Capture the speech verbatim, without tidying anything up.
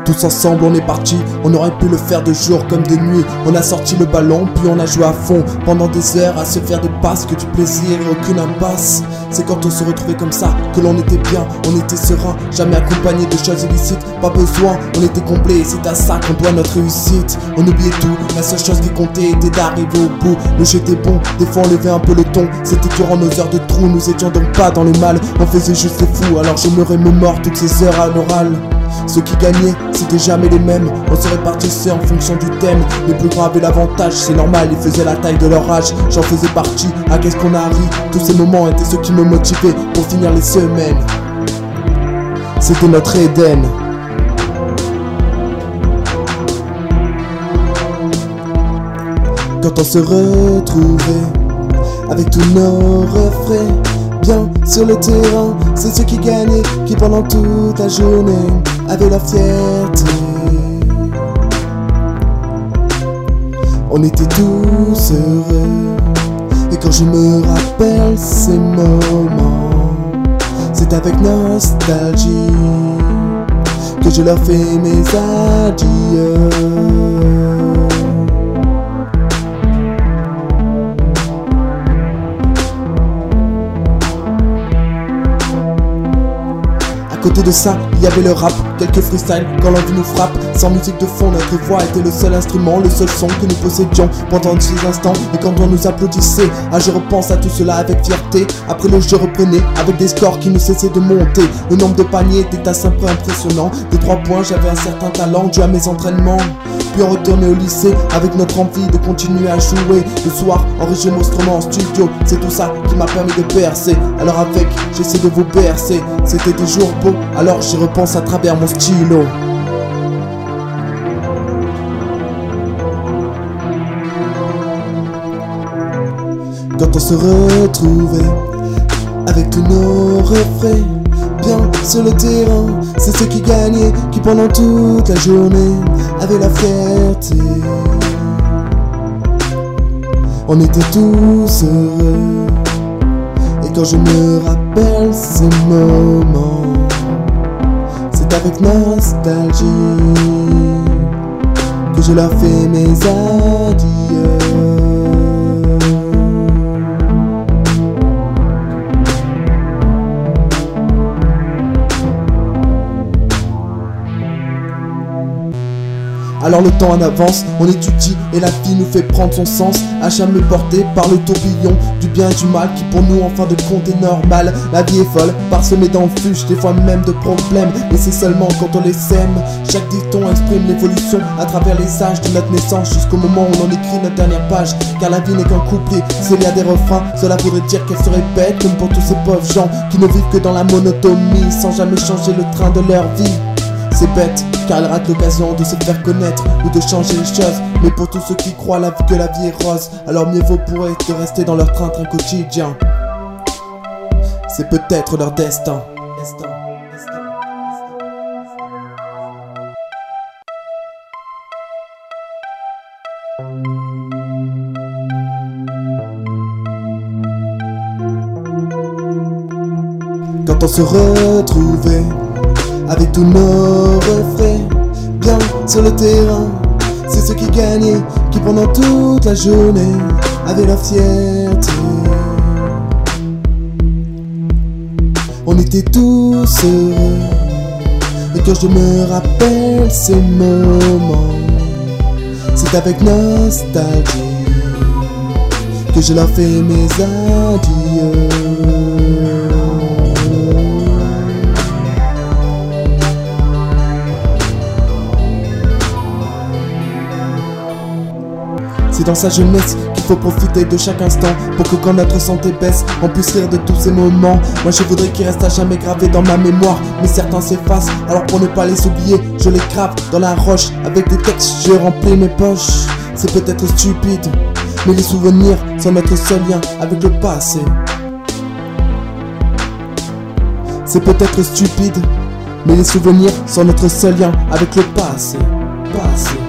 Tous ensemble on est parti, on aurait pu le faire de jour comme de nuit. On a sorti le ballon puis on a joué à fond pendant des heures à se faire des passes, que du plaisir et aucune impasse. C'est quand on se retrouvait comme ça que l'on était bien, on était serein, jamais accompagné de choses illicites. Pas besoin, on était comblé et c'est à ça qu'on doit notre réussite. On oubliait tout, la seule chose qui comptait était d'arriver au bout. Le jeu était bon, des fois on levait un peu le ton. C'était durant nos heures de trou, nous étions donc pas dans le mal. On faisait juste les fous, alors je me remémore toutes ces heures à l'oral. Ceux qui gagnaient, c'était jamais les mêmes. On se répartissait en fonction du thème. Les plus grands avaient l'avantage, c'est normal, ils faisaient la taille de leur âge. J'en faisais partie, ah qu'est-ce qu'on a ri. Tous ces moments étaient ceux qui me motivaient pour finir les semaines. C'était notre Éden. Quand on se retrouvait avec tous nos refrains bien sur le terrain, c'est ceux qui gagnaient qui pendant toute la journée avaient la fierté. On était tous heureux, et quand je me rappelle ces moments, c'est avec nostalgie que je leur fais mes adieux. À côté de ça, il y avait le rap, quelques freestyles quand l'envie nous frappe. Sans musique de fond, notre voix était le seul instrument, le seul son que nous possédions pendant ces instants. Et quand on nous applaudissait, ah je repense à tout cela avec fierté. Après le jeu reprenait avec des scores qui ne cessaient de monter. Le nombre de paniers était assez peu impressionnant. Des trois points, j'avais un certain talent dû à mes entraînements. Puis on retournait au lycée avec notre envie de continuer à jouer. Le soir, enregistrement en studio, c'est tout ça qui m'a permis de percer. Alors avec, j'essaie de vous bercer. C'était des jours beaux, alors j'y repense à travers mon stylo. Quand on se retrouvait avec tous nos refrains bien sur le terrain, c'est ceux qui gagnaient qui pendant toute la journée avaient la fierté. On était tous heureux, et quand je me rappelle ces moments, c'est avec nostalgie que je leur fais mes adieux. Alors le temps en avance, on étudie et la vie nous fait prendre son sens. À jamais porté par le tourbillon du bien et du mal qui pour nous en fin de compte est normal. La vie est folle, parsemée d'embûches, des fois même de problèmes, mais c'est seulement quand on les sème. Chaque dicton exprime l'évolution à travers les âges de notre naissance jusqu'au moment où l'on écrit notre dernière page. Car la vie n'est qu'un couplet, s'il y a des refrains, cela voudrait dire qu'elle se répète comme pour tous ces pauvres gens qui ne vivent que dans la monotonie sans jamais changer le train de leur vie. C'est bête, car elle rate l'occasion de se faire connaître ou de changer les choses. Mais pour tous ceux qui croient la vie, que la vie est rose, alors mieux vaut pour eux de rester dans leur train-train quotidien. C'est peut-être leur destin. destin. Quand on se retrouvait avec tous nos refrains bien sur le terrain, c'est ceux qui gagnaient qui pendant toute la journée avaient la fierté. On était tous heureux, et quand je me rappelle ces moments, c'est avec nostalgie que je leur fais mes adieux. C'est dans sa jeunesse qu'il faut profiter de chaque instant, pour que quand notre santé baisse, on puisse rire de tous ces moments. Moi je voudrais qu'ils restent à jamais gravés dans ma mémoire, mais certains s'effacent, alors pour ne pas les oublier, je les grave dans la roche. Avec des textes, je remplis mes poches. C'est peut-être stupide, mais les souvenirs sont notre seul lien avec le passé. C'est peut-être stupide, mais les souvenirs sont notre seul lien avec le passé. Passé.